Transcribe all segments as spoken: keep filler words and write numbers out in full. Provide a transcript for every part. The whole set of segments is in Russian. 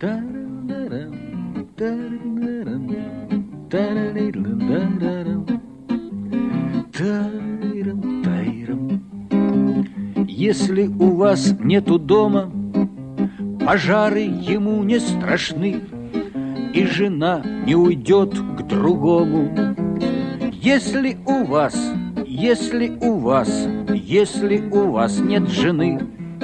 Если у вас нету дома, пожары ему не страшны, и жена не уйдет к другому. Если у вас, если у вас, если у вас нет жены,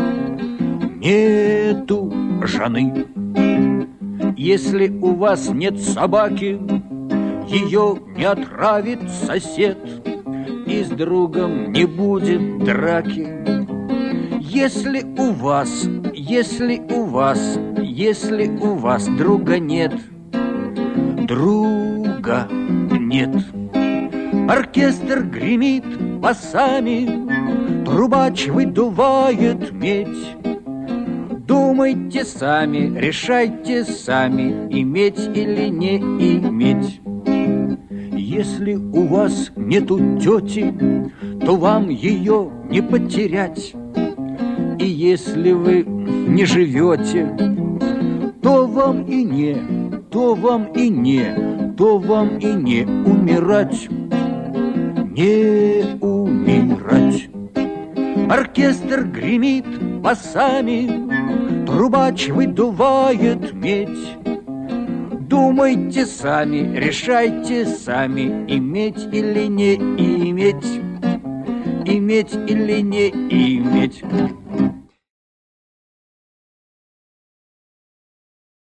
нету жены. Если у вас нет собаки, ее не отравит сосед, и с другом не будет драки. Если у вас, если у вас, если у вас друга нет, друга нет. Оркестр гремит басами, трубач выдувает медь. Думайте сами, решайте сами, иметь или не иметь. Если у вас нету тети, то вам ее не потерять. И если вы не живете, то вам и не, то вам и не, то вам и не умирать. Не умирать. Оркестр гремит басами, трубач выдувает медь. Думайте сами, решайте сами, иметь или не иметь, иметь или не иметь.